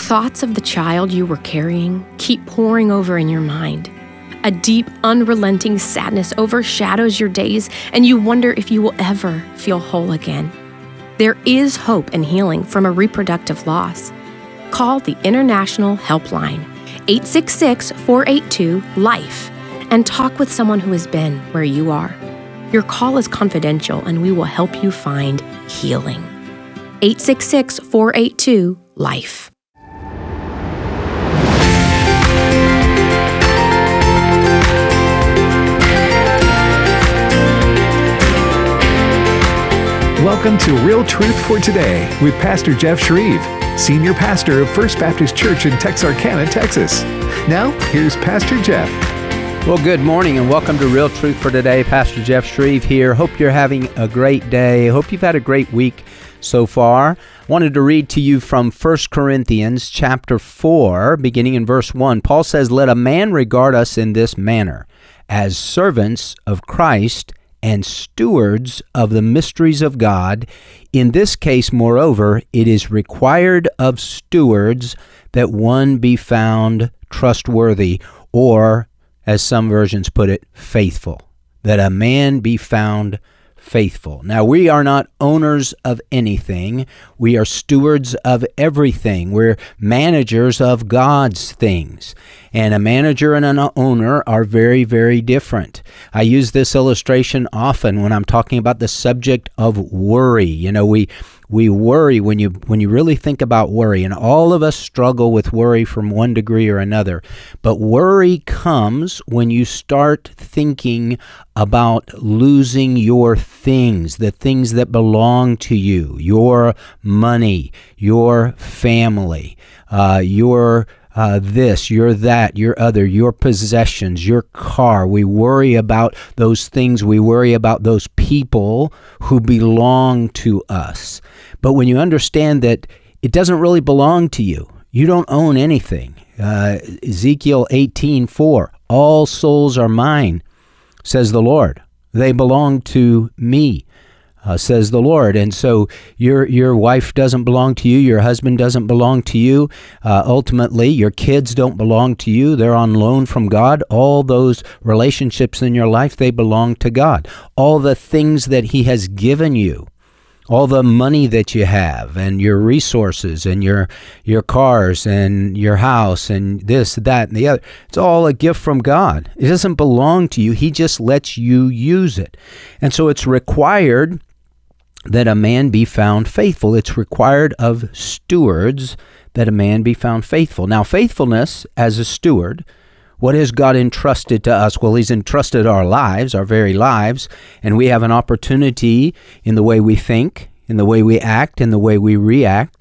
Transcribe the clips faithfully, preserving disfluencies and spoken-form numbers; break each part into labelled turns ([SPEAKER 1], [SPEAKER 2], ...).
[SPEAKER 1] thoughts of the child you were carrying keep pouring over in your mind. A deep, unrelenting sadness overshadows your days, and you wonder if you will ever feel whole again. There is hope and healing from a reproductive loss. Call the International Helpline, eight six six, four eight two, LIFE, and talk with someone who has been where you are. Your call is confidential, and we will help you find healing. eight six six, four eight two, LIFE.
[SPEAKER 2] Welcome to Real Truth for Today with Pastor Jeff Shreve, Senior Pastor of First Baptist Church in Texarkana, Texas. Now, here's Pastor Jeff.
[SPEAKER 3] Well, good morning and welcome to Real Truth for Today. Pastor Jeff Shreve here. Hope you're having a great day. Hope you've had a great week so far. I wanted to read to you from First Corinthians chapter four, beginning in verse one. Paul says, "Let a man regard us in this manner, as servants of Christ and stewards of the mysteries of God. In this case, moreover, it is required of stewards that one be found trustworthy," or, as some versions put it, faithful. That a man be found faithful. Now, we are not owners of anything. We are stewards of everything. We're managers of God's things. And a manager and an owner are very, very different. I use this illustration often when I'm talking about the subject of worry. You know, we we worry when you when you really think about worry, and all of us struggle with worry from one degree or another. But worry comes when you start thinking about losing your things, the things that belong to you, your money, your family, uh, your Uh, this, your that, your other, your possessions, your car. We worry about those things. We worry about those people who belong to us. But when you understand that it doesn't really belong to you, you don't own anything. Uh, Ezekiel eighteen four, "All souls are mine, says the Lord. They belong to me. Uh, says the Lord." And so your your wife doesn't belong to you. Your husband doesn't belong to you. Uh, ultimately, your kids don't belong to you. They're on loan from God. All those relationships in your life, they belong to God. All the things that He has given you, all the money that you have and your resources and your your cars and your house and this, that, and the other, it's all a gift from God. It doesn't belong to you. He just lets you use it. And so it's required that a man be found faithful. It's required of stewards that a man be found faithful. Now, faithfulness as a steward, what has God entrusted to us? Well, He's entrusted our lives, our very lives, and we have an opportunity in the way we think, in the way we act, in the way we react,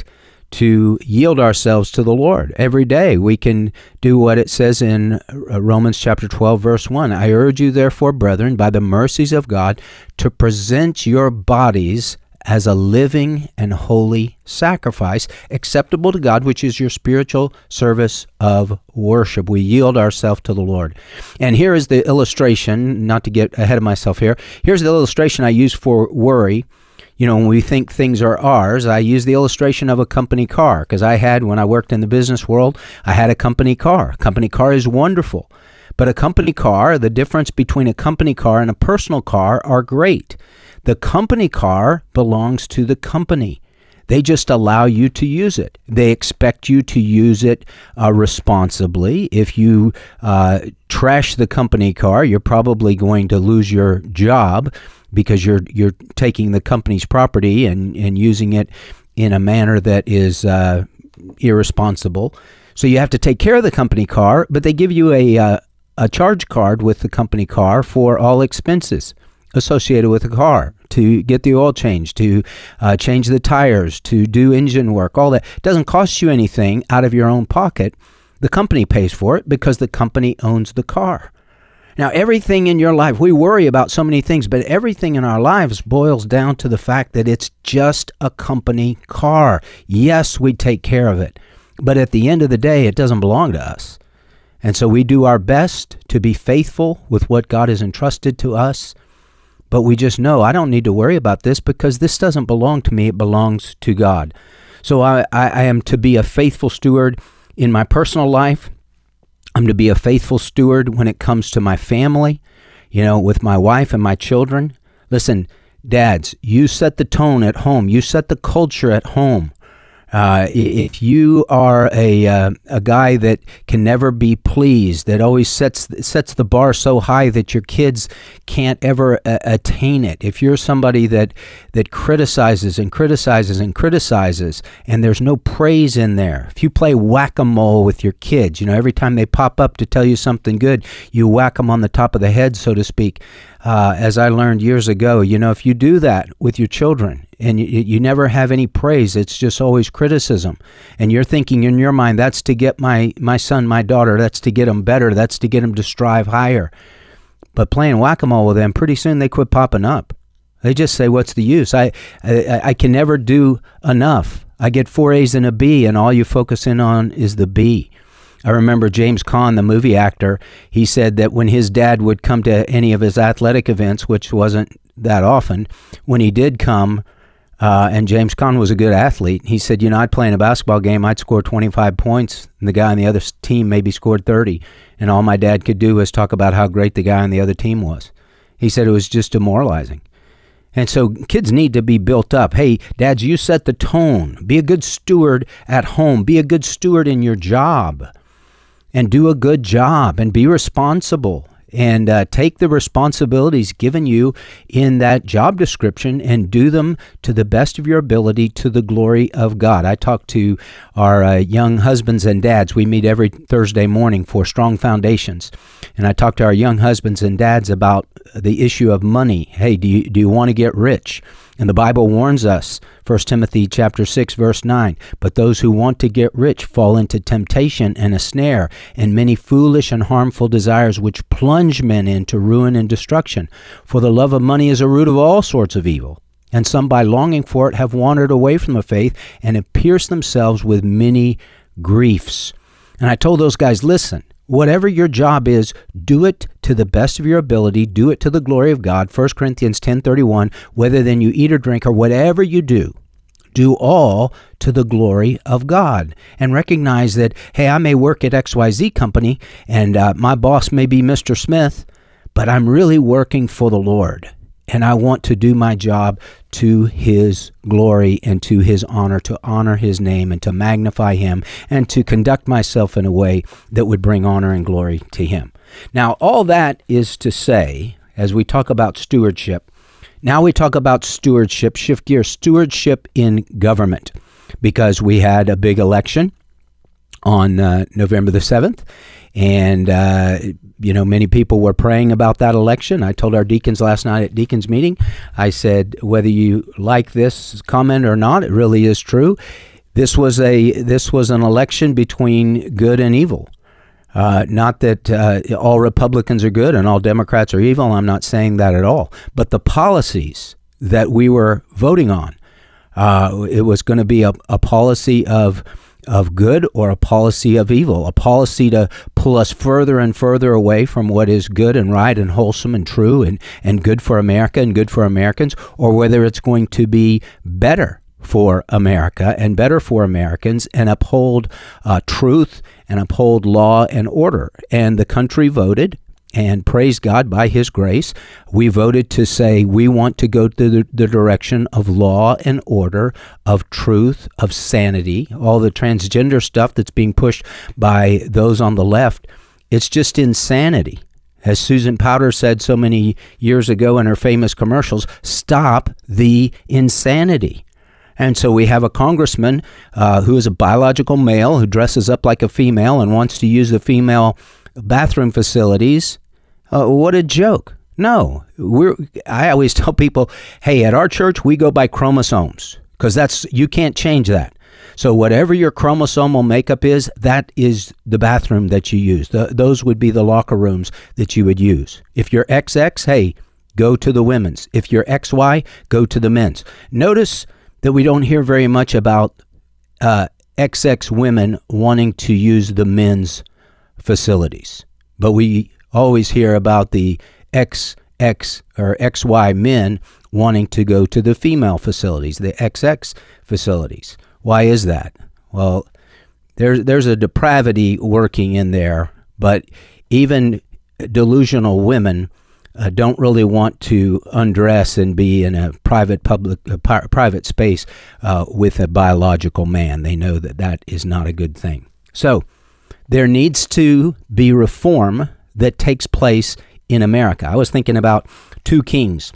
[SPEAKER 3] to yield ourselves to the Lord. Every day we can do what it says in Romans chapter twelve, verse one. "I urge you, therefore, brethren, by the mercies of God, to present your bodies as a living and holy sacrifice, acceptable to God, which is your spiritual service of worship." We yield ourselves to the Lord. And here is the illustration, not to get ahead of myself here. Here's the illustration I use for worry. You know, when we think things are ours, I use the illustration of a company car, because I had, when I worked in the business world, I had a company car. A company car is wonderful. But a company car, the difference between a company car and a personal car are great. The company car belongs to the company. They just allow you to use it. They expect you to use it uh, responsibly. If you uh, trash the company car, you're probably going to lose your job, because you're you're taking the company's property and, and using it in a manner that is uh, irresponsible. So you have to take care of the company car, but they give you a uh, a charge card with the company car for all expenses associated with the car, to get the oil change, to uh, change the tires, to do engine work, all that. It doesn't cost you anything out of your own pocket. The company pays for it because the company owns the car. Now, everything in your life, we worry about so many things, but everything in our lives boils down to the fact that it's just a company car. Yes, we take care of it, but at the end of the day, it doesn't belong to us. And so we do our best to be faithful with what God has entrusted to us, but we just know I don't need to worry about this because this doesn't belong to me, it belongs to God. So I, I, I am to be a faithful steward in my personal life. I'm to be a faithful steward when it comes to my family, you know, with my wife and my children. Listen, dads, you set the tone at home. You set the culture at home. Uh, if you are a uh, a guy that can never be pleased, that always sets sets the bar so high that your kids can't ever uh, attain it, if you're somebody that that criticizes and criticizes and criticizes, and there's no praise in there, if you play whack-a-mole with your kids, you know, every time they pop up to tell you something good, you whack them on the top of the head, so to speak. Uh, as I learned years ago, you know, if you do that with your children and you, you never have any praise, it's just always criticism. And you're thinking in your mind, that's to get my, my son, my daughter, that's to get them better, that's to get them to strive higher. But playing whack-a-mole with them, pretty soon they quit popping up. They just say, what's the use? I, I, I can never do enough. I get four A's and a B, and all you focus in on is the B. I remember James Caan, the movie actor, he said that when his dad would come to any of his athletic events, which wasn't that often, when he did come, uh, and James Caan was a good athlete, he said, you know, I'd play in a basketball game, I'd score twenty-five points, and the guy on the other team maybe scored thirty, and all my dad could do was talk about how great the guy on the other team was. He said it was just demoralizing. And so kids need to be built up. Hey, dads, you set the tone. Be a good steward at home. Be a good steward in your job. And do a good job and be responsible and uh, take the responsibilities given you in that job description and do them to the best of your ability to the glory of God. I talk to our uh, young husbands and dads. We meet every Thursday morning for Strong Foundations. And I talk to our young husbands and dads about the issue of money. Hey, do you, do you want to get rich? And the Bible warns us, First Timothy chapter six, verse nine, but those who want to get rich fall into temptation and a snare and many foolish and harmful desires which plunge men into ruin and destruction. For the love of money is a root of all sorts of evil. And some by longing for it have wandered away from the faith and have pierced themselves with many griefs. And I told those guys, listen, whatever your job is, do it to the best of your ability. Do it to the glory of God. First Corinthians ten thirty-one, whether then you eat or drink or whatever you do, do all to the glory of God. And recognize that, hey, I may work at X Y Z company and uh, my boss may be Mister Smith, but I'm really working for the Lord. And I want to do my job to his glory and to his honor, to honor his name and to magnify him and to conduct myself in a way that would bring honor and glory to him. Now, all that is to say, as we talk about stewardship, now we talk about stewardship, shift gears, stewardship in government, because we had a big election on uh, November the seventh. And, uh, you know, many people were praying about that election. I told our deacons last night at deacons meeting, I said, whether you like this comment or not, it really is true. This was a this was an election between good and evil. Uh, not that uh, all Republicans are good and all Democrats are evil. I'm not saying that at all. But the policies that we were voting on, uh, it was going to be a, a policy of of good or a policy of evil, a policy to pull us further and further away from what is good and right and wholesome and true and, and good for America and good for Americans, or whether it's going to be better for America and better for Americans and uphold uh, truth and uphold law and order. And the country voted, and praise God, by his grace, we voted to say we want to go to the, the direction of law and order, of truth, of sanity, all the transgender stuff that's being pushed by those on the left. It's just insanity. As Susan Powter said so many years ago in her famous commercials, stop the insanity. And so we have a congressman uh, who is a biological male who dresses up like a female and wants to use the female bathroom facilities. Uh, what a joke. No, we're. I always tell people, hey, at our church, we go by chromosomes because that's you can't change that. So whatever your chromosomal makeup is, that is the bathroom that you use. The, those would be the locker rooms that you would use. If you're X X, hey, go to the women's. If you're X Y, go to the men's. Notice that we don't hear very much about uh, X X women wanting to use the men's facilities, but we always hear about the X X or X Y men wanting to go to the female facilities, the X X facilities. Why is that? Well, there's there's a depravity working in there, but even delusional women uh, don't really want to undress and be in a private public uh, pri- private space uh, with a biological man. They know that that is not a good thing. So there needs to be reform that takes place in America. I was thinking about two kings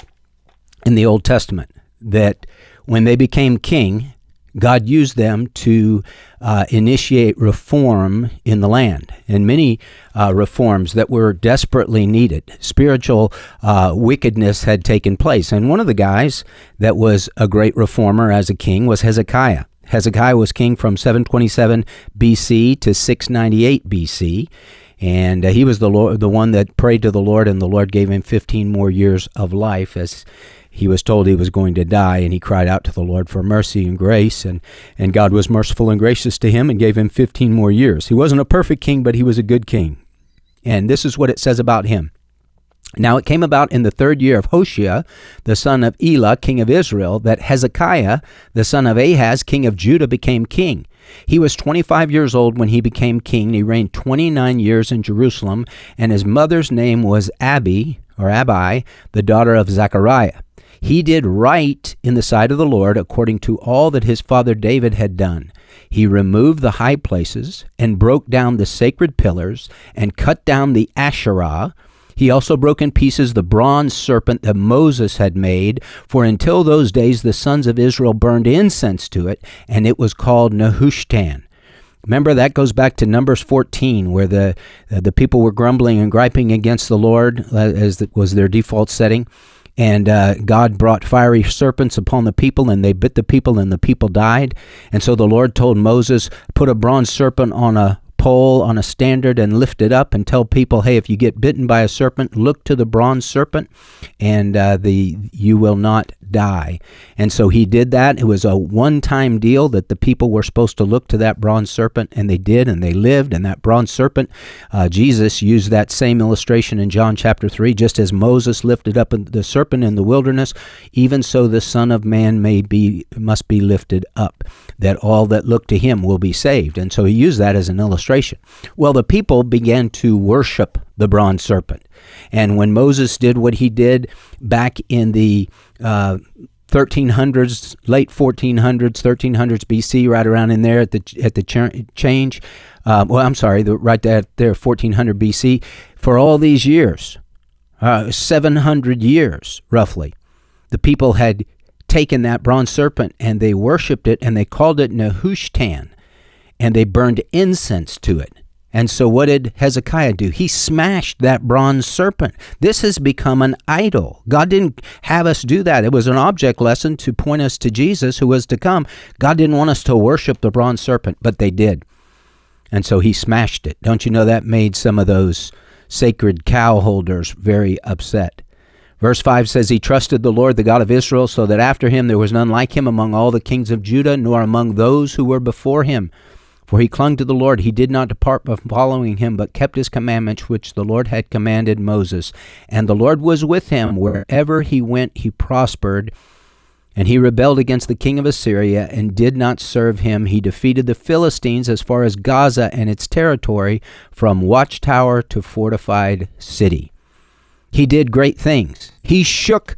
[SPEAKER 3] in the Old Testament that when they became king, God used them to uh, initiate reform in the land, and many uh, reforms that were desperately needed. Spiritual uh, wickedness had taken place, and one of the guys that was a great reformer as a king was Hezekiah. Hezekiah was king from seven twenty-seven B C to six ninety-eight B C, and uh, he was the Lord, the one that prayed to the Lord, and the Lord gave him fifteen more years of life as he was told he was going to die, and he cried out to the Lord for mercy and grace, and, and God was merciful and gracious to him and gave him fifteen more years. He wasn't a perfect king, but he was a good king. And this is what it says about him. Now it came about in the third year of Hoshea, the son of Elah, king of Israel, that Hezekiah, the son of Ahaz, king of Judah, became king. He was twenty-five years old when he became king, and he reigned twenty-nine years in Jerusalem, and his mother's name was Abi, or Abi, the daughter of Zechariah. He did right in the sight of the Lord according to all that his father David had done. He removed the high places and broke down the sacred pillars and cut down the Asherah. He also broke in pieces the bronze serpent that Moses had made, for until those days the sons of Israel burned incense to it, and it was called Nehushtan. Remember, that goes back to Numbers fourteen, where the uh, the people were grumbling and griping against the Lord, uh, as it was their default setting. And uh, God brought fiery serpents upon the people, and they bit the people, and the people died. And so the Lord told Moses, put a bronze serpent on a pole, on a standard, and lift it up, and tell people, hey, if you get bitten by a serpent, look to the bronze serpent, and uh, the you will not die. And so he did that. It was a one-time deal that the people were supposed to look to that bronze serpent, and they did, and they lived. And that bronze serpent, uh, Jesus used that same illustration in John chapter three, just as Moses lifted up the serpent in the wilderness, even so the Son of Man may be must be lifted up, that all that look to him will be saved. And so he used that as an illustration. Well, the people began to worship the bronze serpent. And when Moses did what he did back in the uh, thirteen hundreds, late fourteen hundreds, thirteen hundreds B C, right around in there at the at the ch- change, uh, well, I'm sorry, the, right there, there, fourteen hundred B C, for all these years, uh, seven hundred years roughly, the people had taken that bronze serpent and they worshipped it, and they called it Nehushtan, and they burned incense to it. And so what did Hezekiah do? He smashed that bronze serpent. This has become an idol. God didn't have us do that. It was an object lesson to point us to Jesus who was to come. God didn't want us to worship the bronze serpent, but they did. And so he smashed it. Don't you know that made some of those sacred cow holders very upset? Verse five says, he trusted the Lord, the God of Israel, so that after him there was none like him among all the kings of Judah, nor among those who were before him. For he clung to the Lord. He did not depart from following him, but kept his commandments, which the Lord had commanded Moses. And the Lord was with him. Wherever he went, he prospered. And he rebelled against the king of Assyria and did not serve him. He defeated the Philistines as far as Gaza and its territory, from watchtower to fortified city. He did great things. He shook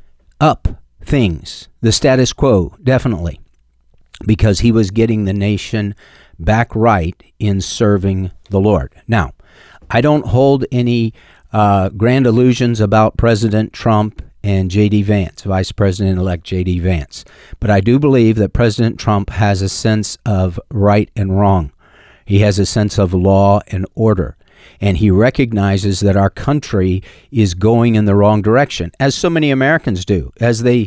[SPEAKER 3] up things, the status quo, definitely, because he was getting the nation back right in serving the Lord. Now, I don't hold any uh, grand illusions about President Trump and J D. Vance, Vice President-elect J D. Vance, but I do believe that President Trump has a sense of right and wrong. He has a sense of law and order, and he recognizes that our country is going in the wrong direction, as so many Americans do, as they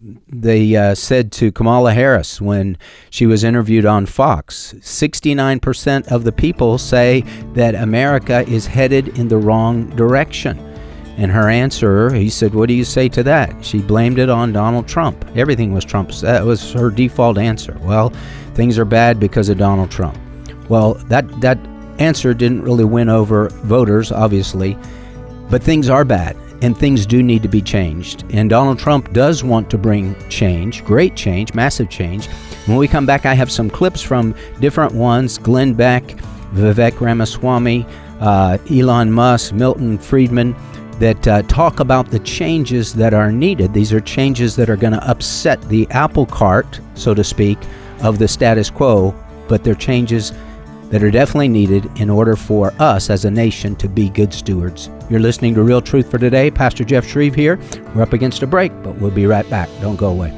[SPEAKER 3] They uh, said to Kamala Harris when she was interviewed on Fox, sixty-nine percent of the people say that America is headed in the wrong direction. And her answer, he said, what do you say to that? She blamed it on Donald Trump. Everything was Trump's. That was her default answer. Well, things are bad because of Donald Trump. Well, that, that answer didn't really win over voters, obviously, but things are bad. And things do need to be changed. And Donald Trump does want to bring change, great change, massive change. When we come back, I have some clips from different ones: Glenn Beck, Vivek Ramaswamy, uh, Elon Musk, Milton Friedman, that uh, talk about the changes that are needed. These are changes that are going to upset the apple cart, so to speak, of the status quo, but they're changes that are definitely needed in order for us as a nation to be good stewards. You're listening to Real Truth for Today. Pastor Jeff Shreve here. We're up against a break, but we'll be right back. Don't go away.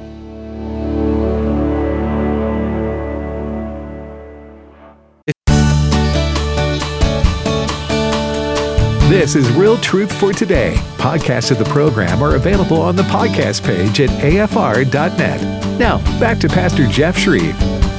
[SPEAKER 2] This is Real Truth for Today. Podcasts of the program are available on the podcast page at A F R dot net. Now, back to Pastor Jeff Shreve.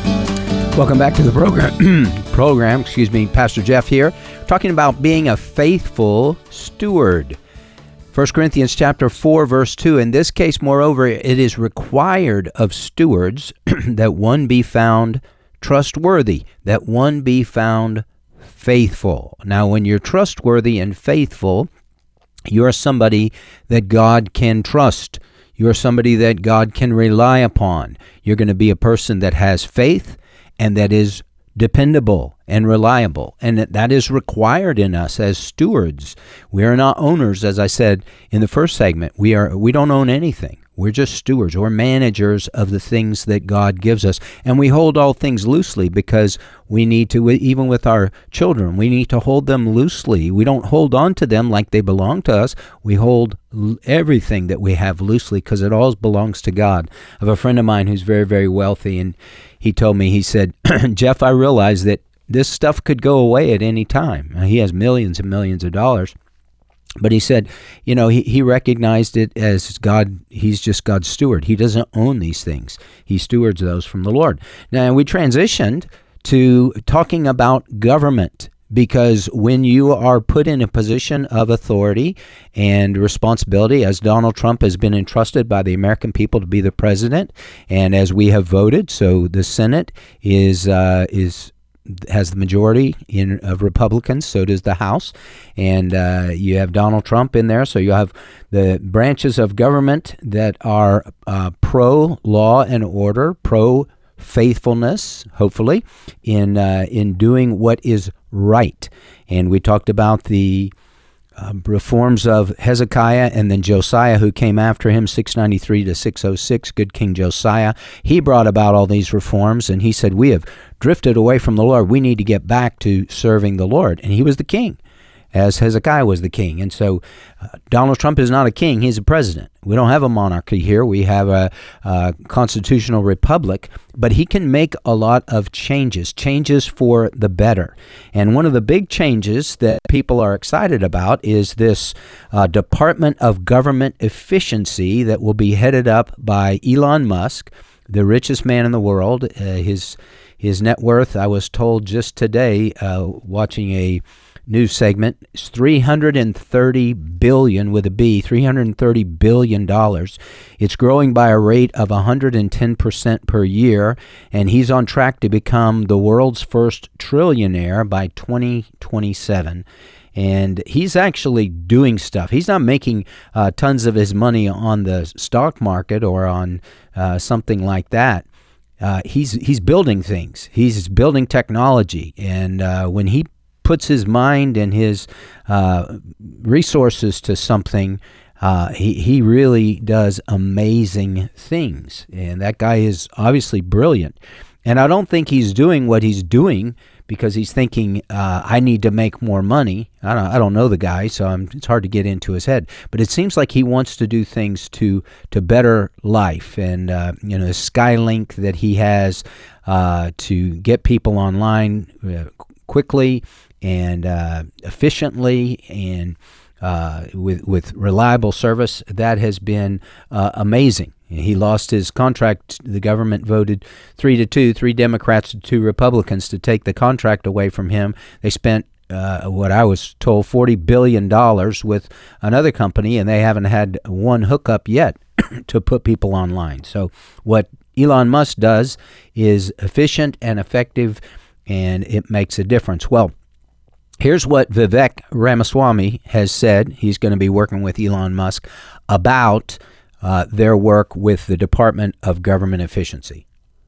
[SPEAKER 3] Welcome back to the program. program, excuse me, Pastor Jeff here, talking about being a faithful steward. First Corinthians chapter four, verse two. In this case, moreover, it is required of stewards that one be found trustworthy, that one be found faithful. Now, when you're trustworthy and faithful, you're somebody that God can trust. You're somebody that God can rely upon. You're going to be a person that has faith and that is dependable and reliable. And that is required in us as stewards. We are not owners, as I said in the first segment. We are we don't own anything. We're just stewards. We're managers of the things that God gives us. And we hold all things loosely because we need to, even with our children, we need to hold them loosely. We don't hold on to them like they belong to us. We hold everything that we have loosely because it all belongs to God. I have a friend of mine who's very, very wealthy, and he told me, he said, Jeff, I realize that this stuff could go away at any time. Now, he has millions and millions of dollars. But he said, you know, he, he recognized it as God. He's just God's steward. He doesn't own these things. He stewards those from the Lord. Now, we transitioned to talking about government, because when you are put in a position of authority and responsibility, as Donald Trump has been entrusted by the American people to be the president, and as we have voted, so the Senate is uh, is has the majority in of Republicans, so does the House, and uh, you have Donald Trump in there, so you have the branches of government that are uh, pro-law and order, pro-faithfulness, hopefully, in uh, in doing what is right. And we talked about the Uh, reforms of Hezekiah and then Josiah, who came after him, six ninety-three to six oh six, good King Josiah. He brought about all these reforms, and he said, we have drifted away from the Lord. We need to get back to serving the Lord. And he was the king, as Hezekiah was the king. And so uh, Donald Trump is not a king. He's a president. We don't have a monarchy here. We have a, a constitutional republic, but he can make a lot of changes, changes for the better. And one of the big changes that people are excited about is this uh, Department of Government Efficiency that will be headed up by Elon Musk, the richest man in the world. Uh, his, his net worth, I was told just today, uh, watching a news segment, is three hundred thirty billion with a B, three hundred thirty billion dollars. It's growing by a rate of one hundred ten percent per year, and he's on track to become the world's first trillionaire by twenty twenty-seven. And he's actually doing stuff. He's not making uh, tons of his money on the stock market or on uh, something like that. Uh, he's he's building things. He's building technology, and uh, when he puts his mind and his uh, resources to something, uh, he, he really does amazing things. And that guy is obviously brilliant. And I don't think he's doing what he's doing because he's thinking, uh, I need to make more money. I don't, I don't know the guy, so I'm, it's hard to get into his head. But it seems like he wants to do things to to better life. And, uh, you know, the Skylink that he has uh, to get people online uh, quickly and uh, efficiently and uh, with with reliable service, that has been uh, amazing. He lost his contract. The government voted three to two, three Democrats to two Republicans to take the contract away from him. They spent uh, what I was told forty billion dollars with another company, and they haven't had one hookup yet to put people online. So what Elon Musk does is efficient and effective, and it makes a difference. Well, here's what Vivek Ramaswamy has said. He's going to be working with Elon Musk about uh, their work with the Department of Government Efficiency.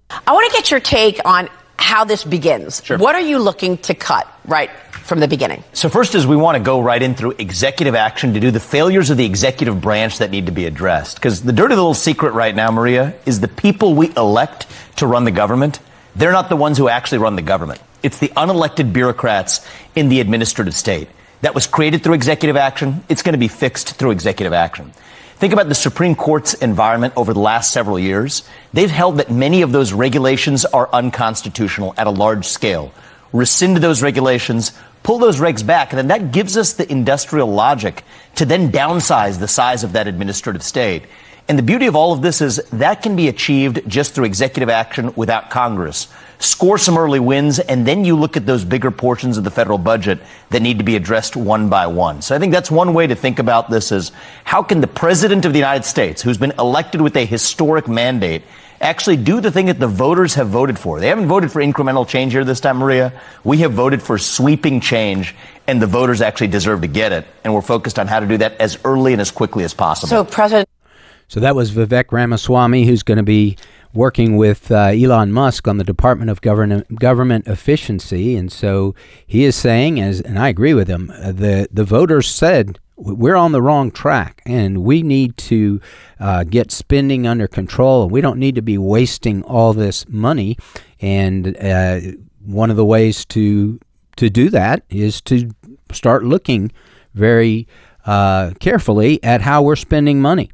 [SPEAKER 4] I want to get your take on how this begins.
[SPEAKER 5] Sure.
[SPEAKER 4] What are you looking to cut right from the beginning?
[SPEAKER 5] So first is we want to go right in through executive action to do the failures of the executive branch that need to be addressed. Because the dirty little secret right now, Maria, is the people we elect to run the government, they're not the ones who actually run the government. It's the unelected bureaucrats in the administrative state. That was created through executive action. It's going to be fixed through executive action. Think about the Supreme Court's environment over the last several years. They've held that many of those regulations are unconstitutional at a large scale. Rescind those regulations, pull those regs back, and then that gives us the industrial logic to then downsize the size of that administrative state. And the beauty of all of this is that can be achieved just through executive action without Congress. Score some early wins, and then you look at those bigger portions of the federal budget that need to be addressed one by one. So I think that's one way to think about this is how can the President of the United States, who's been elected with a historic mandate, actually do the thing that the voters have voted for. They haven't voted for incremental change here this time, Maria. We have voted for sweeping change, and the voters actually deserve to get it. And we're focused on how to do that as early and as quickly as possible.
[SPEAKER 4] So, President...
[SPEAKER 3] So that was Vivek Ramaswamy, who's going to be working with uh, Elon Musk on the Department of Government Government Efficiency. And so he is saying, as and I agree with him, uh, the, the voters said we're on the wrong track and we need to uh, get spending under control. And we don't need to be wasting all this money. And uh, one of the ways to to do that is to start looking very uh, carefully at how we're spending money.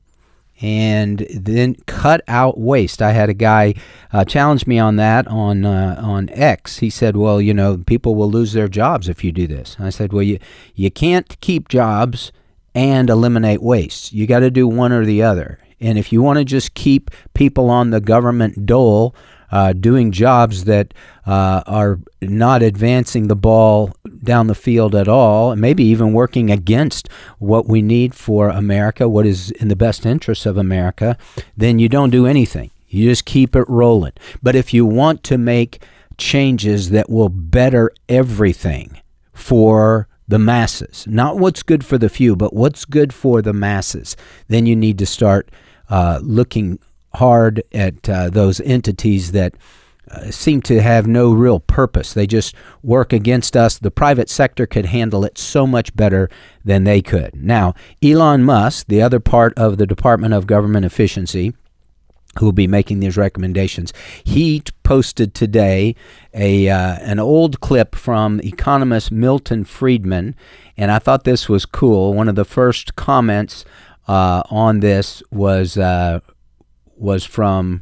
[SPEAKER 3] And then cut out waste. I had a guy uh, challenge me on that on uh, on X. He said, well, you know, people will lose their jobs if you do this. I said, well, you, you can't keep jobs and eliminate waste. You got to do one or the other. And if you want to just keep people on the government dole uh, doing jobs that uh, are not advancing the ball down the field at all, and maybe even working against what we need for America, what is in the best interest of America, then you don't do anything. You just keep it rolling. But if you want to make changes that will better everything for the masses, not what's good for the few, but what's good for the masses, then you need to start uh, looking hard at uh, those entities that Uh, seem to have no real purpose. They just work against us. The private sector could handle it so much better than they could. Now, Elon Musk, the other part of the Department of Government Efficiency, who will be making these recommendations, he t- posted today a uh, an old clip from economist Milton Friedman, and I thought this was cool. One of the first comments uh, on this was uh, was from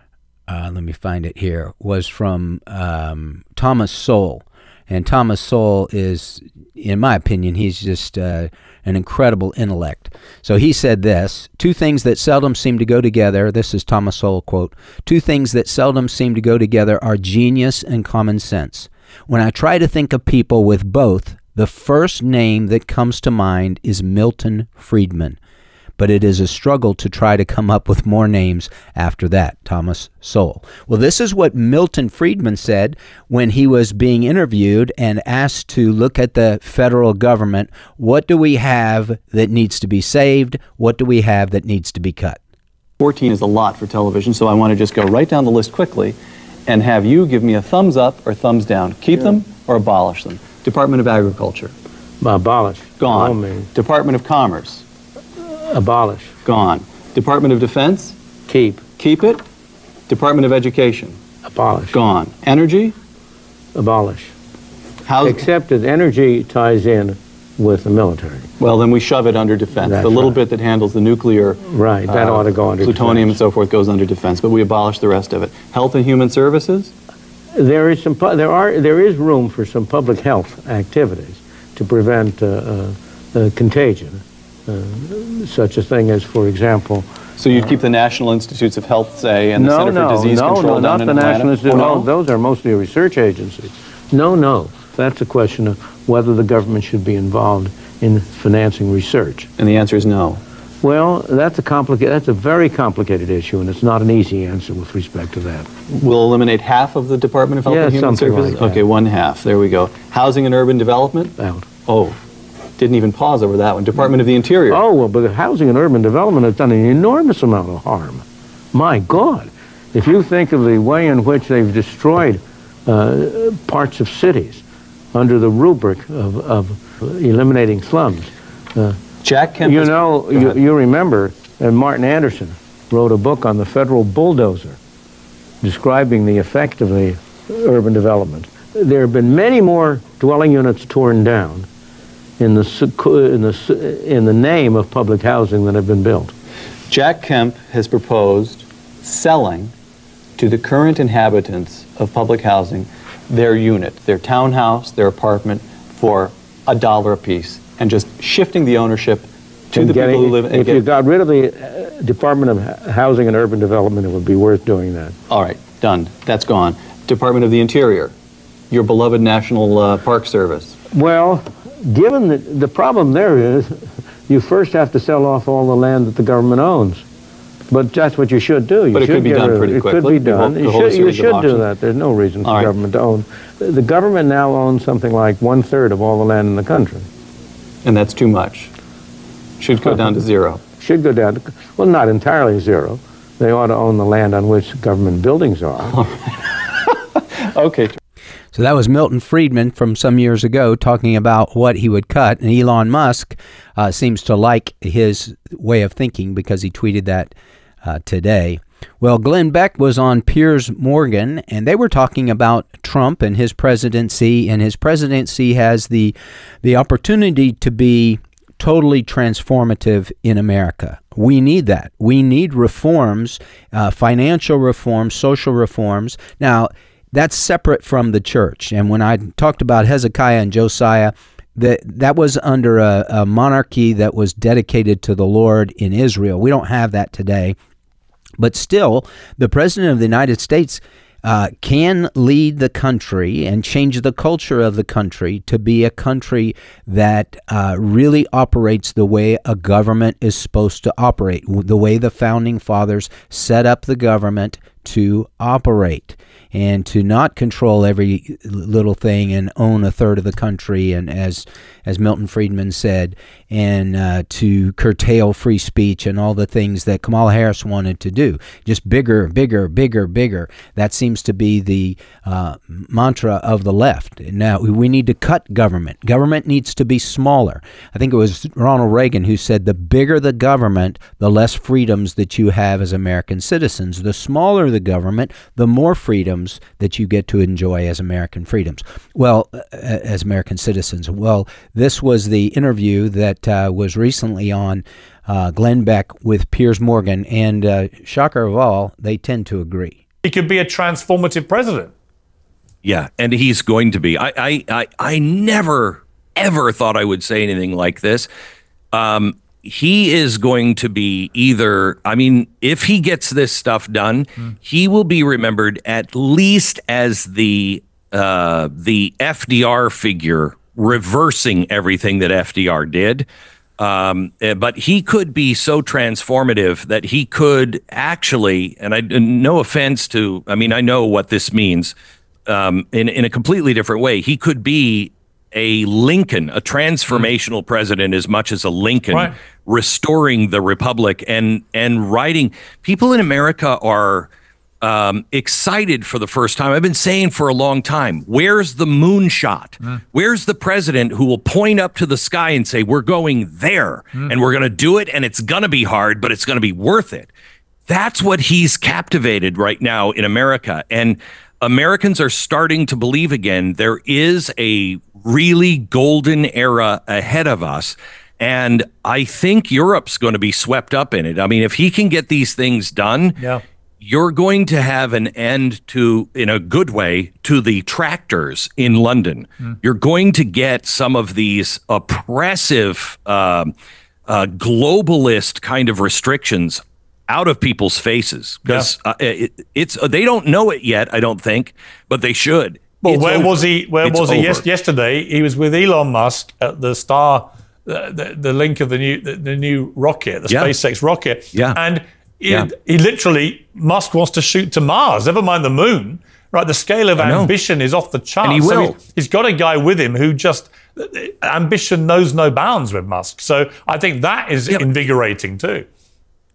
[SPEAKER 3] Uh, let me find it here, was from um, Thomas Sowell. And Thomas Sowell is, in my opinion, he's just uh, an incredible intellect. So he said this, two things that seldom seem to go together, this is Thomas Sowell quote, two things that seldom seem to go together are genius and common sense. When I try to think of people with both, the first name that comes to mind is Milton Friedman. But it is a struggle to try to come up with more names after that, Thomas Sowell. Well, this is what Milton Friedman said when he was being interviewed and asked to look at the federal government. What do we have that needs to be saved? What do we have that needs to be cut?
[SPEAKER 6] fourteen is a lot for television, so I want to just go right down the list quickly and have you give me a thumbs up or thumbs down. Keep
[SPEAKER 7] Yeah.
[SPEAKER 6] them or abolish them. Department of Agriculture.
[SPEAKER 7] Abolish.
[SPEAKER 6] Gone.
[SPEAKER 7] Oh, man.
[SPEAKER 6] Department of Commerce.
[SPEAKER 7] Abolish.
[SPEAKER 6] Gone. Department of Defense.
[SPEAKER 7] Keep.
[SPEAKER 6] Keep it. Department of Education.
[SPEAKER 7] Abolish.
[SPEAKER 6] Gone. Energy.
[SPEAKER 7] Abolish.
[SPEAKER 6] Housing.
[SPEAKER 7] Except that energy ties in with the military.
[SPEAKER 6] Well, then we shove it under defense.
[SPEAKER 7] That's
[SPEAKER 6] the little
[SPEAKER 7] right.
[SPEAKER 6] bit that handles the nuclear,
[SPEAKER 7] Right, that
[SPEAKER 6] uh,
[SPEAKER 7] ought to go under
[SPEAKER 6] plutonium
[SPEAKER 7] defense.
[SPEAKER 6] and so forth goes under defense, but we abolish the rest of it. Health and Human Services.
[SPEAKER 7] There is some. pu- There are. There is room for some public health activities to prevent uh, uh, uh, contagion. Uh, such a thing as, for example.
[SPEAKER 6] So you'd keep the National Institutes of Health, say, and the
[SPEAKER 7] no,
[SPEAKER 6] Center
[SPEAKER 7] no,
[SPEAKER 6] for Disease
[SPEAKER 7] no,
[SPEAKER 6] Control
[SPEAKER 7] no,
[SPEAKER 6] down
[SPEAKER 7] not
[SPEAKER 6] in
[SPEAKER 7] the
[SPEAKER 6] Atlanta?
[SPEAKER 7] National Institute.
[SPEAKER 6] Oh,
[SPEAKER 7] No,
[SPEAKER 6] no?
[SPEAKER 7] those are mostly research agencies. No, no, that's a question of whether the government should be involved in financing research.
[SPEAKER 6] And the answer is no.
[SPEAKER 7] Well, that's a complicated. That's a very complicated issue, and it's not an easy answer with respect to that.
[SPEAKER 6] We'll eliminate half of the Department of Health
[SPEAKER 7] Yeah,
[SPEAKER 6] and Human
[SPEAKER 7] something
[SPEAKER 6] Services?
[SPEAKER 7] like that.
[SPEAKER 6] Okay, one half. There we go. Housing and Urban Development?
[SPEAKER 7] Out.
[SPEAKER 6] Oh, didn't even pause over that one. Department of the Interior?
[SPEAKER 7] Oh, well, but housing and urban development has done an enormous amount of harm. My God. If you think of the way in which they've destroyed uh, parts of cities under the rubric of, of eliminating slums. Uh,
[SPEAKER 6] Jack Kemp.
[SPEAKER 7] You know, you, you remember uh, Martin Anderson wrote a book on the federal bulldozer describing the effect of the urban development. There have been many more dwelling units torn down in the, in the, in the name of public housing that have been built.
[SPEAKER 6] Jack Kemp has proposed selling to the current inhabitants of public housing their unit, their townhouse, their apartment, for a dollar apiece, and just shifting the ownership to
[SPEAKER 7] and
[SPEAKER 6] the
[SPEAKER 7] getting,
[SPEAKER 6] people who live in it.
[SPEAKER 7] If you got rid of the uh, Department of Housing and Urban Development, it would be worth doing that.
[SPEAKER 6] All right, done. That's gone. Department of the Interior, your beloved National uh, Park Service.
[SPEAKER 7] Well, given that the problem there is, you first have to sell off all the land that the government owns. But that's what you should do. You
[SPEAKER 6] but it
[SPEAKER 7] should
[SPEAKER 6] could be done
[SPEAKER 7] rid,
[SPEAKER 6] pretty
[SPEAKER 7] it
[SPEAKER 6] quickly.
[SPEAKER 7] It could be done.
[SPEAKER 6] The whole, the
[SPEAKER 7] you
[SPEAKER 6] whole
[SPEAKER 7] should, you should do
[SPEAKER 6] auctions.
[SPEAKER 7] that. There's no reason for
[SPEAKER 6] all
[SPEAKER 7] the
[SPEAKER 6] right.
[SPEAKER 7] government to own. The government now owns something like one-third of all the land in the country.
[SPEAKER 6] And that's too much. Should go down to zero.
[SPEAKER 7] Should go down to, well, not entirely zero. They ought to own the land on which government buildings are.
[SPEAKER 6] All right. Okay.
[SPEAKER 3] So that was Milton Friedman from some years ago talking about what he would cut. And Elon Musk uh, seems to like his way of thinking because he tweeted that uh, today. Well, Glenn Beck was on Piers Morgan, and they were talking about Trump and his presidency. And his presidency has the the opportunity to be totally transformative in America. We need that. We need reforms, uh, financial reforms, social reforms. Now, that's separate from the church. And when I talked about Hezekiah and Josiah, that that was under a, a monarchy that was dedicated to the Lord in Israel. We don't have that today. But still, the President of the United States uh, can lead the country and change the culture of the country to be a country that uh, really operates the way a government is supposed to operate, the way the Founding Fathers set up the government to operate, and to not control every little thing and own a third of the country, and as as Milton Friedman said, and uh, to curtail free speech and all the things that Kamala Harris wanted to do. Just bigger, bigger, bigger, bigger. That seems to be the uh, mantra of the left. Now, we need to cut government. Government needs to be smaller. I think it was Ronald Reagan who said, the bigger the government, the less freedoms that you have as American citizens. The smaller the government, the more freedoms that you get to enjoy as American freedoms. Well, uh, as American citizens. Well, this was the interview that uh, was recently on uh, Glenn Beck with Piers Morgan, and uh, shocker of all, they tend to agree.
[SPEAKER 8] He could be a transformative president.
[SPEAKER 9] Yeah, and he's going to be. I, I, I, I never, ever thought I would say anything like this. Um, he is going to be either, I mean, if he gets this stuff done, mm. he will be remembered at least as the uh, the F D R figure reversing everything that F D R did. Um, but he could be so transformative that he could actually, and I, no offense to, I mean, I know what this means, um, in, in a completely different way. He could be a Lincoln, a transformational president as much as a Lincoln, right. restoring the republic and, and writing. People in America are Um, excited for the first time. I've been saying for a long time, where's the moonshot? Mm. Where's the president who will point up to the sky and say, we're going there mm. and we're going to do it, and it's going to be hard, but it's going to be worth it. That's what he's captivated right now in America. And Americans are starting to believe again, there is a really golden era ahead of us. And I think Europe's going to be swept up in it. I mean, if he can get these things done, yeah. you're going to have an end to, in a good way, to the tractors in London. Mm. You're going to get some of these oppressive, uh, uh, globalist kind of restrictions out of people's faces, because yeah. uh, it, it's uh, they don't know it yet, I don't think, but they should.
[SPEAKER 8] Well,
[SPEAKER 9] it's
[SPEAKER 8] where
[SPEAKER 9] over.
[SPEAKER 8] was he? Where
[SPEAKER 9] it's
[SPEAKER 8] was
[SPEAKER 9] over.
[SPEAKER 8] he yes, yesterday? He was with Elon Musk at the Star, the, the, the link of the new the, the new rocket, the yeah. SpaceX rocket,
[SPEAKER 9] yeah,
[SPEAKER 8] and.
[SPEAKER 9] Yeah.
[SPEAKER 8] He literally, Musk wants to shoot to Mars, never mind the moon. Right, the scale of ambition is off the charts.
[SPEAKER 9] And he will.
[SPEAKER 8] So he's, he's got a guy with him who just, ambition knows no bounds with Musk. So I think that is yeah. invigorating too.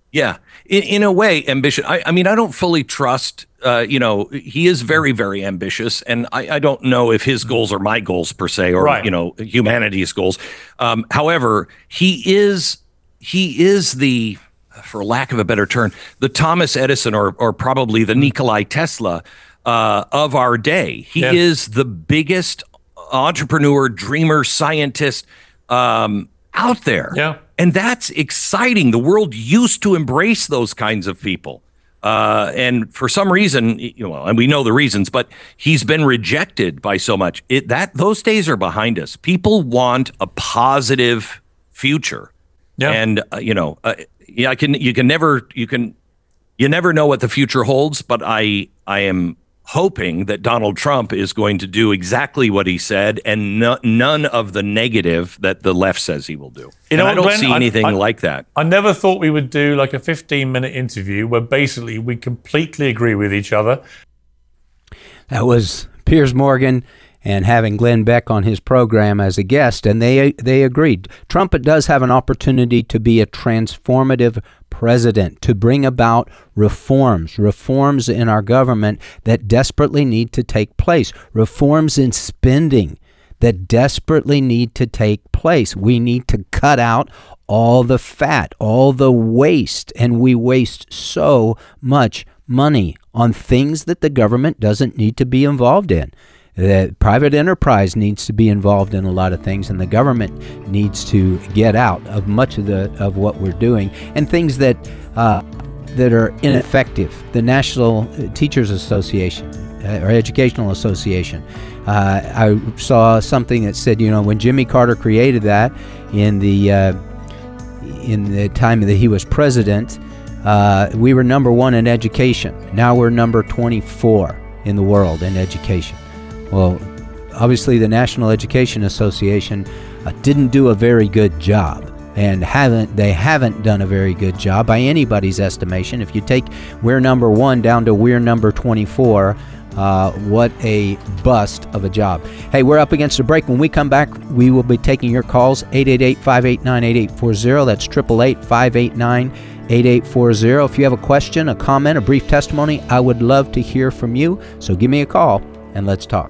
[SPEAKER 9] Yeah, in, in a way, ambition. I, I mean, I don't fully trust, uh, you know, he is very, very ambitious. And I, I don't know if his goals are my goals per se, or,
[SPEAKER 8] Right.
[SPEAKER 9] you know, humanity's goals. Um, however, he is he is the, for lack of a better term, the Thomas Edison or or probably the Nikolai Tesla uh, of our day. He
[SPEAKER 8] Yeah.
[SPEAKER 9] is the biggest entrepreneur, dreamer, scientist um, out there.
[SPEAKER 8] Yeah.
[SPEAKER 9] And that's exciting. The world used to embrace those kinds of people. Uh, and for some reason, you know, and we know the reasons, but he's been rejected by so much. It, that those days are behind us. People want a positive future.
[SPEAKER 8] Yeah.
[SPEAKER 9] And, uh, you know, uh, yeah, I can, you can never, you can, you never know what the future holds, but I, I am hoping that Donald Trump is going to do exactly what he said and no, none of the negative that the left says he will do.
[SPEAKER 8] You
[SPEAKER 9] and
[SPEAKER 8] know
[SPEAKER 9] I
[SPEAKER 8] what,
[SPEAKER 9] don't
[SPEAKER 8] Glenn?
[SPEAKER 9] see
[SPEAKER 8] I-
[SPEAKER 9] anything
[SPEAKER 8] I-
[SPEAKER 9] like that.
[SPEAKER 8] I never thought we would do like a fifteen minute interview where basically we completely agree with each other.
[SPEAKER 3] That was Piers Morgan and having Glenn Beck on his program as a guest, and they they agreed. Trump does have an opportunity to be a transformative president, to bring about reforms, reforms in our government that desperately need to take place, reforms in spending that desperately need to take place. We need to cut out all the fat, all the waste, and we waste so much money on things that the government doesn't need to be involved in. The private enterprise needs to be involved in a lot of things, and the government needs to get out of much of the of what we're doing, and things that uh, that are ineffective. The National Teachers Association uh, or Educational Association. Uh, I saw something that said, you know, when Jimmy Carter created that in the uh, in the time that he was president, uh, we were number one in education. Now we're number twenty-four in the world in education. Well, obviously the National Education Association uh, didn't do a very good job, and haven't they haven't done a very good job by anybody's estimation. If you take we're number one down to we're number twenty-four, uh, what a bust of a job. Hey, we're up against a break. When we come back, we will be taking your calls, eight eight eight, five eight nine, eight eight four zero. That's eight eight eight, five eight nine, eight eight four zero. If you have a question, a comment, a brief testimony, I would love to hear from you. So give me a call and let's talk.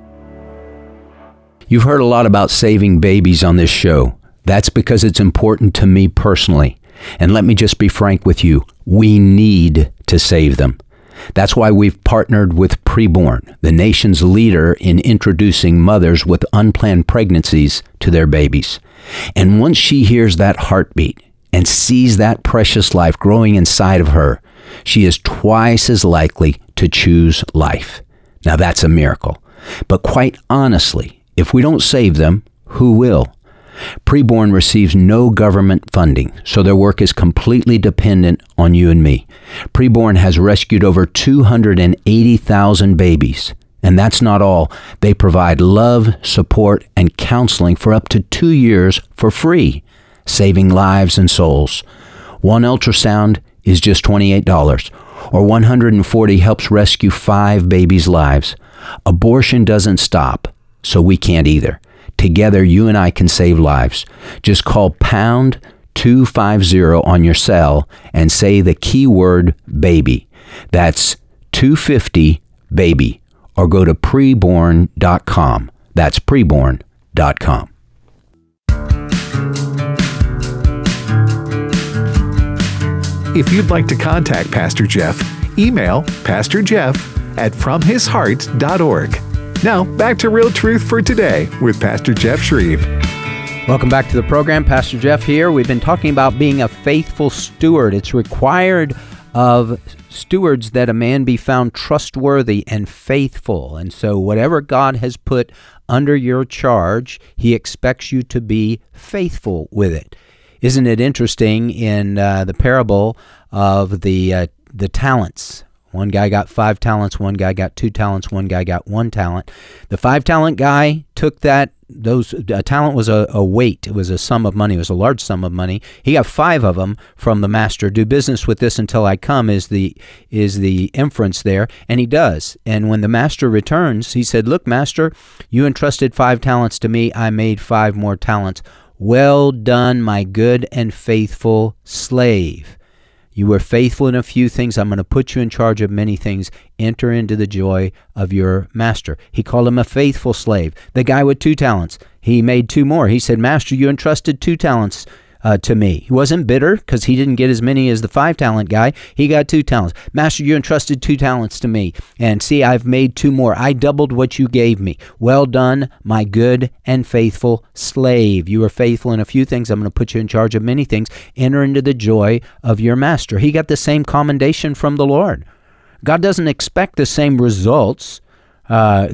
[SPEAKER 3] You've heard a lot about saving babies on this show. That's because it's important to me personally. And let me just be frank with you. We need to save them. That's why we've partnered with Preborn, the nation's leader in introducing mothers with unplanned pregnancies to their babies. And once she hears that heartbeat and sees that precious life growing inside of her, she is twice as likely to choose life. Now that's a miracle. But quite honestly, if we don't save them, who will? Preborn receives no government funding, so their work is completely dependent on you and me. Preborn has rescued over two hundred eighty thousand babies. And that's not all. They provide love, support, and counseling for up to two years for free, saving lives and souls. One ultrasound is just twenty-eight dollars, or one hundred forty helps rescue five babies' lives. Abortion doesn't stop, so we can't either. Together, you and I can save lives. Just call pound two fifty on your cell and say the keyword baby. That's two fifty baby. Or go to preborn dot com. That's preborn dot com.
[SPEAKER 2] If you'd like to contact Pastor Jeff, email Pastor Jeff at from his heart dot org. Now, back to Real Truth for Today with Pastor Jeff Shreve.
[SPEAKER 3] Welcome back to the program. Pastor Jeff here. We've been talking about being a faithful steward. It's required of stewards that a man be found trustworthy and faithful. And so whatever God has put under your charge, he expects you to be faithful with it. Isn't it interesting in uh, the parable of the uh, the talents? One guy got five talents, one guy got two talents, one guy got one talent. The five talent guy took that, those, a talent was a, a weight, it was a sum of money, it was a large sum of money. He got five of them from the master. Do business with this until I come is the is the inference there, and he does. And when the master returns, he said, look, master, you entrusted five talents to me, I made five more talents. Well done, my good and faithful slave. You were faithful in a few things. I'm going to put you in charge of many things. Enter into the joy of your master. He called him a faithful slave. The guy with two talents, he made two more. He said, Master, you entrusted two talents Uh, to me. He wasn't bitter because he didn't get as many as the five talent guy. He got two talents. Master, you entrusted two talents to me. And see, I've made two more. I doubled what you gave me. Well done, my good and faithful slave. You were faithful in a few things. I'm going to put you in charge of many things. Enter into the joy of your master. He got the same commendation from the Lord. God doesn't expect the same results uh,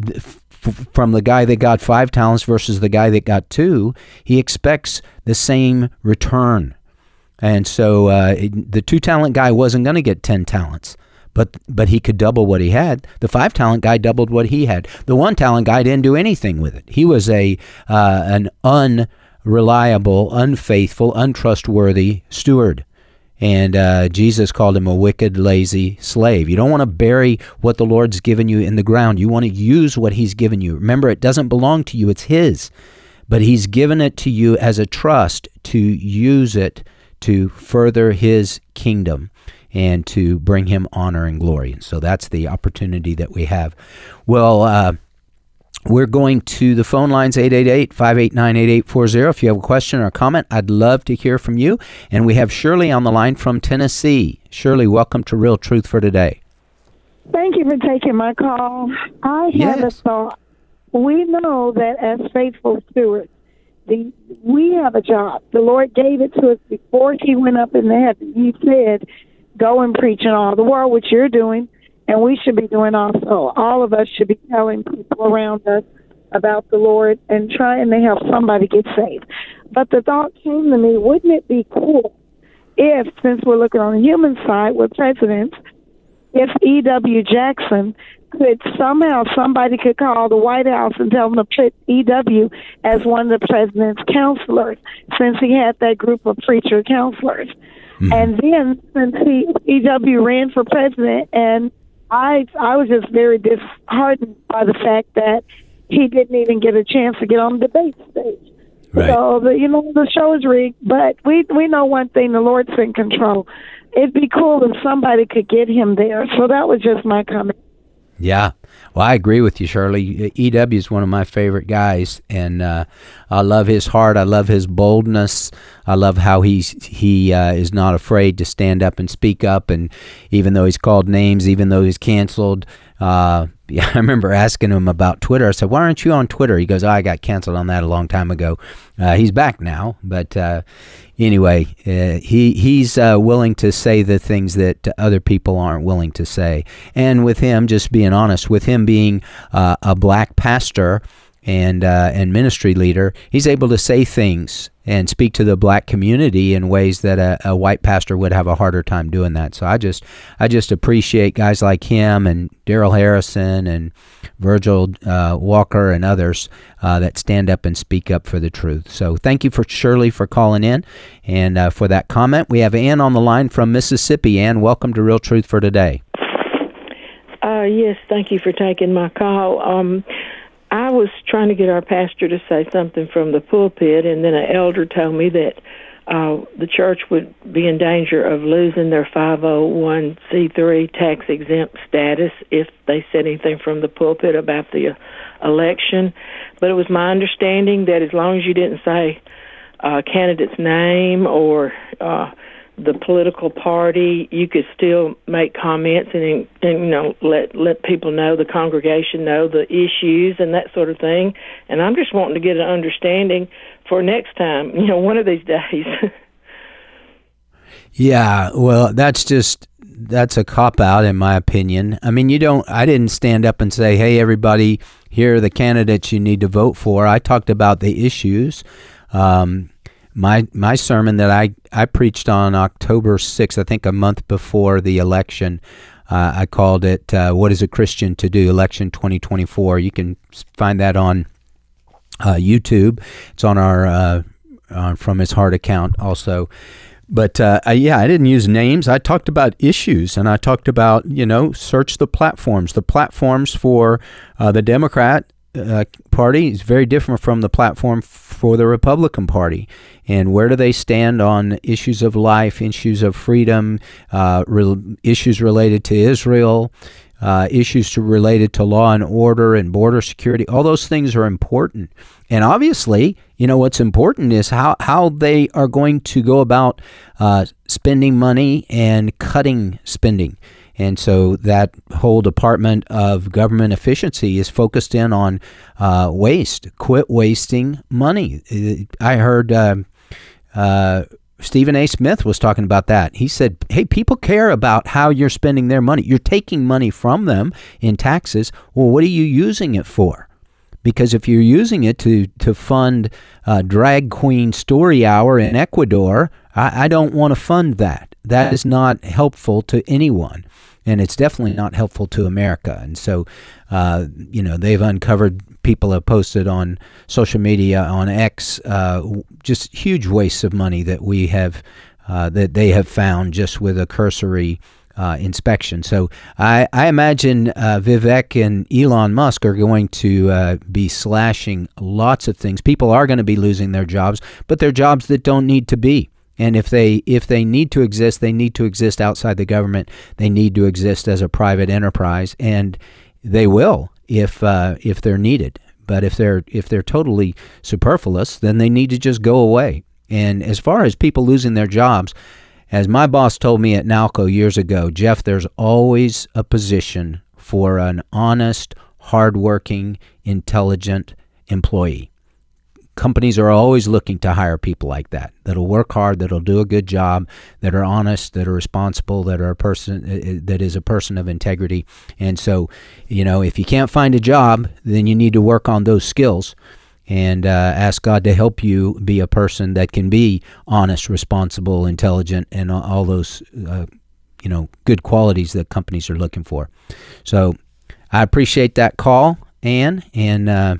[SPEAKER 3] from the guy that got five talents versus the guy that got two. He expects the same return. And so uh, it, the two-talent guy wasn't going to get ten talents, but but he could double what he had. The five-talent guy doubled what he had. The one-talent guy didn't do anything with it. He was a uh, an unreliable, unfaithful, untrustworthy steward. And uh, Jesus called him a wicked, lazy slave. You don't want to bury what the Lord's given you in the ground. You want to use what he's given you. Remember, it doesn't belong to you. It's his. But he's given it to you as a trust to use it to further his kingdom and to bring him honor and glory. And so that's the opportunity that we have. Well, uh, we're going to the phone lines, eight eight eight, five eight nine, eight eight four zero. If you have a question or a comment, I'd love to hear from you. And we have Shirley on the line from Tennessee. Shirley, welcome to Real Truth for Today.
[SPEAKER 10] Thank you for taking my call. I
[SPEAKER 3] Yes.
[SPEAKER 10] have a thought. We know that as faithful stewards, the, we have a job. The Lord gave it to us before he went up in the heaven. He said, go and preach in all the world, which you're doing. And we should be doing also. All of us should be telling people around us about the Lord and trying to help somebody get saved. But the thought came to me, wouldn't it be cool if, since we're looking on the human side with presidents, if E W Jackson could somehow, somebody could call the White House and tell them to put E W as one of the president's counselors, since he had that group of preacher counselors. Mm-hmm. And then, since he, E W ran for president, and I I was just very disheartened by the fact that he didn't even get a chance to get on the debate stage. Right. So, the, you know, the show is rigged, but we, we know one thing, the Lord's in control. It'd be cool if somebody could get him there. So that was just my comment.
[SPEAKER 3] Yeah. Well, I agree with you, Shirley. E W is one of my favorite guys, and uh, I love his heart. I love his boldness. I love how he's, he uh, is not afraid to stand up and speak up, and even though he's called names, even though he's canceled, uh, yeah, I remember asking him about Twitter. I said, why aren't you on Twitter? He goes, oh, I got canceled on that a long time ago. Uh, he's back now, but uh, anyway, uh, he he's uh, willing to say the things that other people aren't willing to say. And with him, just being honest, with him being uh, a black pastor and uh, and ministry leader, he's able to say things and speak to the black community in ways that a, a white pastor would have a harder time doing that. So I just I just appreciate guys like him and Daryl Harrison and Virgil uh, Walker and others uh, that stand up and speak up for the truth. So thank you for Shirley for calling in and uh, for that comment. We have Ann on the line from Mississippi. Ann, welcome to Real Truth for Today.
[SPEAKER 11] Uh, yes, thank you for taking my call. Um, I was trying to get our pastor to say something from the pulpit, and then an elder told me that uh, the church would be in danger of losing their five oh one c three tax-exempt status if they said anything from the pulpit about the uh, election. But it was my understanding that as long as you didn't say a candidate's name or uh, the political party, you could still make comments and, and you know let let people know, the congregation know the issues and that sort of thing. And I'm just wanting to get an understanding for next time, you know, one of these days.
[SPEAKER 3] Yeah, well, that's just that's a cop out in my opinion. I mean, you don't. I didn't stand up and say, "Hey, everybody, here are the candidates you need to vote for." I talked about the issues. Um, My my sermon that I, I preached on October sixth, I think a month before the election, uh, I called it, uh, What is a Christian to Do? Election twenty twenty-four. You can find that on uh, YouTube. It's on our uh, uh, From His Heart account also. But uh, I, yeah, I didn't use names. I talked about issues, and I talked about, you know, search the platforms. The platforms for uh, the Democrat uh, Party is very different from the platform for the Republican Party. And where do they stand on issues of life, issues of freedom, uh, re- issues related to Israel, uh, issues to, related to law and order and border security? All those things are important. And obviously, you know, what's important is how, how they are going to go about uh, spending money and cutting spending. And so that whole Department of Government Efficiency is focused in on uh, waste. Quit wasting money. I heard uh, uh, Stephen A. Smith was talking about that. He said, hey, people care about how you're spending their money. You're taking money from them in taxes. Well, what are you using it for? Because if you're using it to, to fund uh, Drag Queen Story Hour in Ecuador, I, I don't want to fund that. That is not helpful to anyone. And it's definitely not helpful to America. And so, uh, you know, they've uncovered, people have posted on social media, on X, uh, just huge wastes of money that we have, uh, that they have found just with a cursory uh, inspection. So I, I imagine uh, Vivek and Elon Musk are going to uh, be slashing lots of things. People are going to be losing their jobs, but they're jobs that don't need to be. And if they if they need to exist, they need to exist outside the government. They need to exist as a private enterprise, and they will if uh, if they're needed. But if they're if they're totally superfluous, then they need to just go away. And as far as people losing their jobs, as my boss told me at Nalco years ago, Jeff, there's always a position for an honest, hardworking, intelligent employee. Companies are always looking to hire people like that, that'll work hard, that'll do a good job, that are honest, that are responsible, that are a person that is a person of integrity. And so, you know, if you can't find a job, then you need to work on those skills and uh, ask God to help you be a person that can be honest, responsible, intelligent, and all those, uh, you know, good qualities that companies are looking for. So I appreciate that call, Ann, and uh,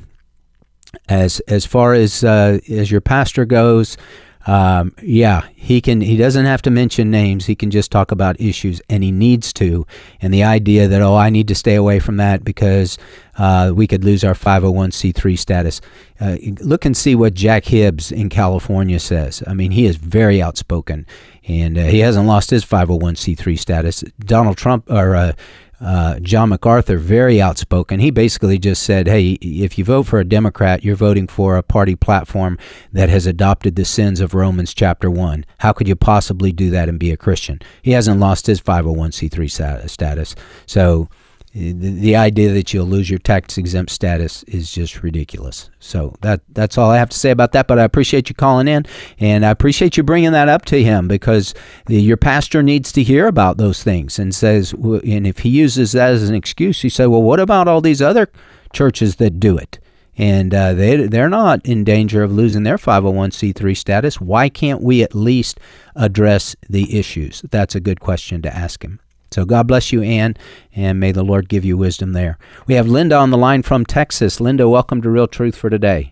[SPEAKER 3] As as far as uh, as your pastor goes, um, yeah, he can. He doesn't have to mention names. He can just talk about issues, and he needs to. And the idea that, oh, I need to stay away from that because uh, we could lose our five oh one c three status. Uh, look and see what Jack Hibbs in California says. I mean, he is very outspoken, and uh, he hasn't lost his five oh one c three status. Donald Trump or. Uh, Uh, John MacArthur, very outspoken. He basically just said, hey, if you vote for a Democrat, you're voting for a party platform that has adopted the sins of Romans chapter one. How could you possibly do that and be a Christian? He hasn't lost his five oh one c three status. So the, the idea that you'll lose your tax-exempt status is just ridiculous. So that that's all I have to say about that, but I appreciate you calling in, and I appreciate you bringing that up to him, because the, your pastor needs to hear about those things, and says, and if he uses that as an excuse, he said, well, what about all these other churches that do it? And uh, they, they're not in danger of losing their five oh one c three status. Why can't we at least address the issues? That's a good question to ask him. So God bless you, Ann, and may the Lord give you wisdom there. We have Linda on the line from Texas. Linda, welcome to Real Truth for Today.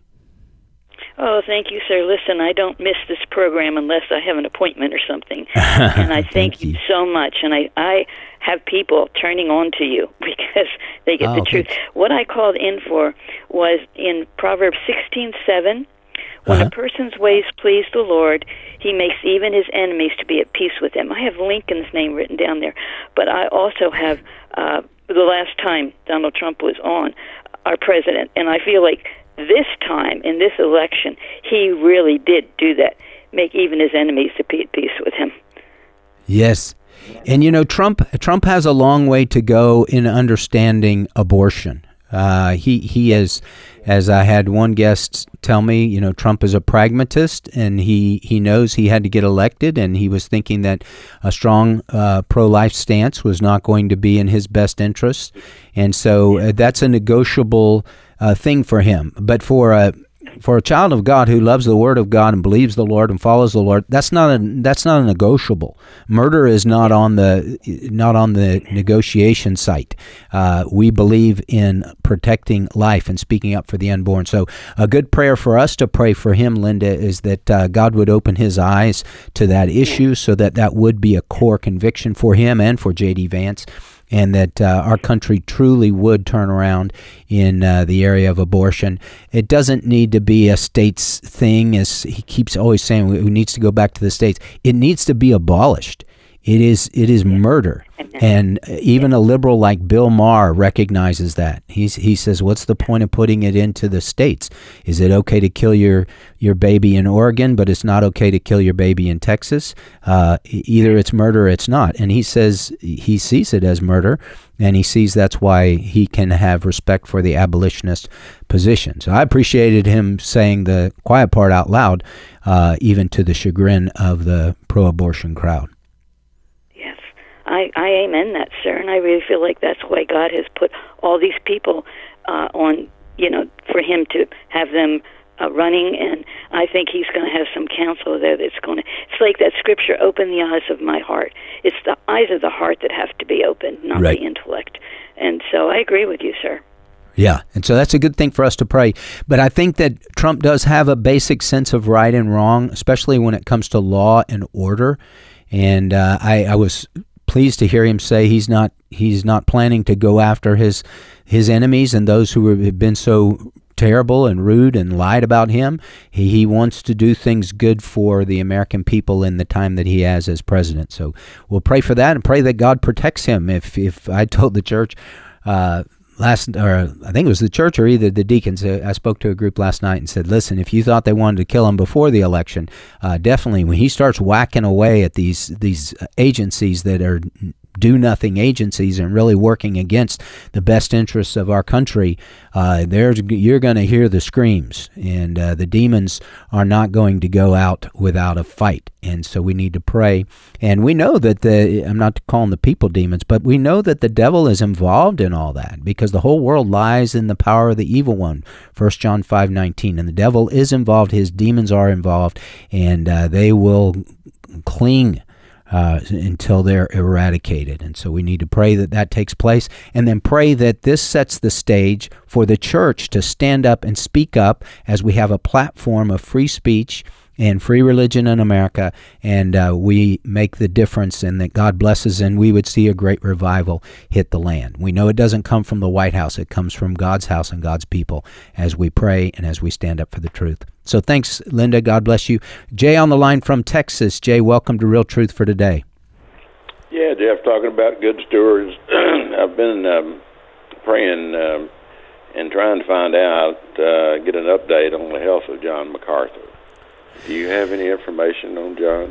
[SPEAKER 12] Oh, thank you, sir. Listen, I don't miss this program unless I have an appointment or something. And I thank, thank you. you so much. And I, I have people turning on to you because they get oh, the okay. truth. What I called in for was in Proverbs sixteen seven. When uh-huh. a person's ways please the Lord, he makes even his enemies to be at peace with him. I have Lincoln's name written down there, but I also have uh, the last time Donald Trump was on, our president, and I feel like this time, in this election, he really did do that, make even his enemies to be at peace with him.
[SPEAKER 3] Yes. And, you know, Trump Trump has a long way to go in understanding abortion. Uh, he he is, as I had one guest tell me, you know, Trump is a pragmatist, and he, he knows he had to get elected, and he was thinking that a strong uh, pro-life stance was not going to be in his best interest. And so uh, that's a negotiable uh, thing for him. But for a for a child of God who loves the Word of God and believes the Lord and follows the Lord, that's not a that's not a negotiable. Murder is not on the not on the negotiation site. Uh, we believe in protecting life and speaking up for the unborn. So a good prayer for us to pray for him, Linda, is that uh, God would open his eyes to that issue, so that that would be a core conviction for him and for J D Vance. and that uh, our country truly would turn around in uh, the area of abortion. It doesn't need to be a states thing, as he keeps always saying, it needs to go back to the states. It needs to be abolished. It is it is murder, and even a liberal like Bill Maher recognizes that. He's, he says, what's the point of putting it into the states? Is it okay to kill your, your baby in Oregon, but it's not okay to kill your baby in Texas? Uh, either it's murder or it's not. And he says he sees it as murder, and he sees that's why he can have respect for the abolitionist position. So I appreciated him saying the quiet part out loud, uh, even to the chagrin of the pro-abortion crowd.
[SPEAKER 12] I, I amen that, sir, and I really feel like that's why God has put all these people uh, on, you know, for him to have them uh, running, and I think he's going to have some counsel there that's going to, it's like that scripture, open the eyes of my heart. It's the eyes of the heart that have to be opened, not
[SPEAKER 3] right.
[SPEAKER 12] the intellect. And so I agree with you, sir.
[SPEAKER 3] Yeah, and so that's a good thing for us to pray. But I think that Trump does have a basic sense of right and wrong, especially when it comes to law and order, and uh, I, I was pleased to hear him say he's not he's not planning to go after his his enemies and those who have been so terrible and rude and lied about him. He, he wants to do things good for the American people in the time that he has as president. So we'll pray for that and pray that God protects him. If if I told the church uh, last, or I think it was the church or either the deacons, uh, I spoke to a group last night and said, listen, if you thought they wanted to kill him before the election, uh, definitely when he starts whacking away at these these agencies that are do-nothing agencies and really working against the best interests of our country, uh, there's, you're going to hear the screams, and uh, the demons are not going to go out without a fight. And so we need to pray. And we know that the, I'm not calling the people demons, but we know that the devil is involved in all that because the whole world lies in the power of the evil one, First John five nineteen. And the devil is involved, his demons are involved, and uh, they will cling Uh, until they're eradicated. And so we need to pray that that takes place, and then pray that this sets the stage for the church to stand up and speak up as we have a platform of free speech and free religion in America, and uh, we make the difference, and that God blesses, and we would see a great revival hit the land. We know it doesn't come from the White House. It comes from God's house and God's people as we pray and as we stand up for the truth. So thanks, Linda. God bless you. Jay on the line from Texas. Jay, welcome to Real Truth for Today.
[SPEAKER 13] Yeah, Jeff, talking about good stewards. I've been um, praying um, and trying to find out, uh, get an update on the health of John MacArthur. Do you have any information on John?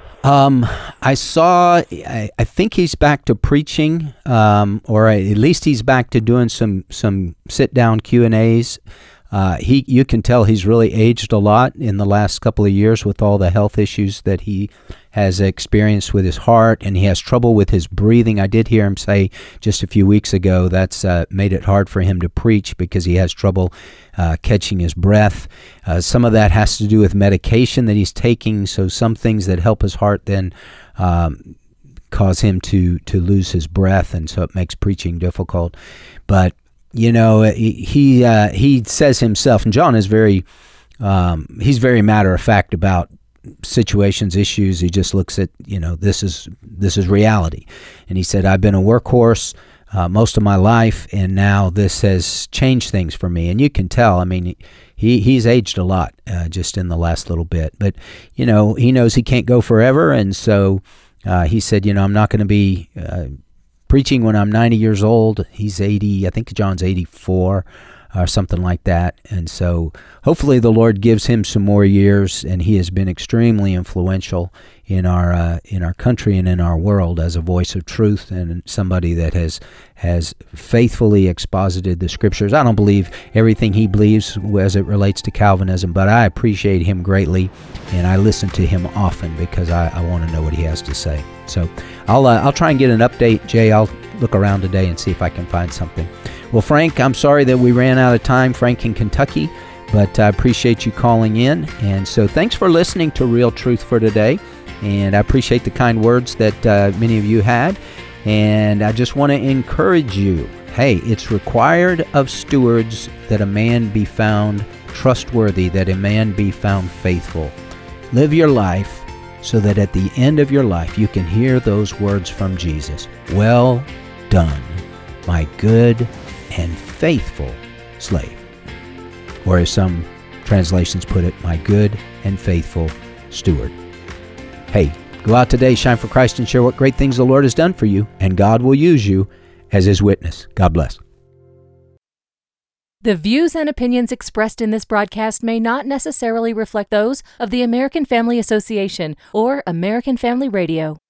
[SPEAKER 3] Um, I saw, I, I think he's back to preaching, um, or at least he's back to doing some, some sit-down Q and A's. Uh, he, you can tell he's really aged a lot in the last couple of years with all the health issues that he has experienced with his heart, and he has trouble with his breathing. I did hear him say just a few weeks ago that's uh, made it hard for him to preach because he has trouble uh, catching his breath. Uh, some of that has to do with medication that he's taking, so some things that help his heart then um, cause him to, to lose his breath, and so it makes preaching difficult. But You know, he uh, he says himself, and John is very, um, he's very matter of fact about situations, issues. He just looks at, you know, this is this is reality. And he said, I've been a workhorse uh, most of my life, and now this has changed things for me. And you can tell, I mean, he he's aged a lot uh, just in the last little bit. But, you know, he knows he can't go forever, and so uh, he said, you know, I'm not going to be Uh, preaching when I'm ninety years old. He's eighty, I think John's eighty-four or something like that. And so hopefully the Lord gives him some more years, and he has been extremely influential in our uh, in our country and in our world as a voice of truth and somebody that has has faithfully exposited the scriptures. I don't believe everything he believes as it relates to Calvinism, but I appreciate him greatly, and I listen to him often because I, I want to know what he has to say. So I'll uh, I'll try and get an update, Jay. I'll look around today and see if I can find something. Well, Frank, I'm sorry that we ran out of time, Frank in Kentucky, but I appreciate you calling in. And so thanks for listening to Real Truth for Today. And I appreciate the kind words that uh, many of you had. And I just want to encourage you, hey, it's required of stewards that a man be found trustworthy, that a man be found faithful. Live your life so that at the end of your life you can hear those words from Jesus. Well done, my good and faithful slave. Or as some translations put it, my good and faithful steward. Hey, go out today, shine for Christ, and share what great things the Lord has done for you, and God will use you as His witness. God bless.
[SPEAKER 14] The views and opinions expressed in this broadcast may not necessarily reflect those of the American Family Association or American Family Radio.